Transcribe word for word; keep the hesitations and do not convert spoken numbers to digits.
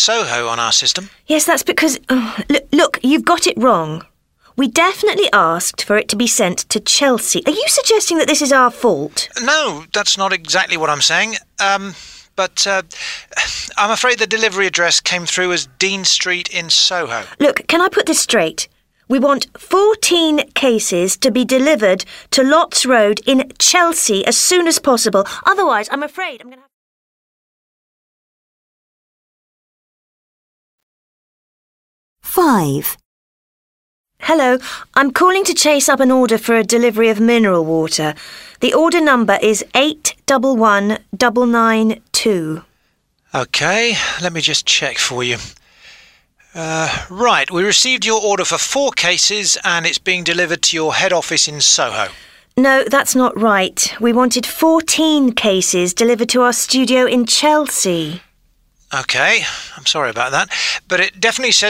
Soho on our system. Yes, that's because... Oh, look, look, you've got it wrong. We definitely asked for it to be sent to Chelsea. Are you suggesting that this is our fault? No, that's not exactly what I'm saying. Um, but uh, I'm afraid the delivery address came through as Dean Street in Soho. Look, can I put this straight? We want fourteen cases to be delivered to Lots Road in Chelsea as soon as possible. Otherwise, I'm afraid I'm going to have... Five. Hello, I'm calling to chase up an order for a delivery of mineral water. The order number is eight one one nine nine two. OK, let me just check for you. Uh, right, we received your order for four cases and it's being delivered to your head office in Soho. No, that's not right. We wanted fourteen cases delivered to our studio in Chelsea. OK, I'm sorry about that, but it definitely says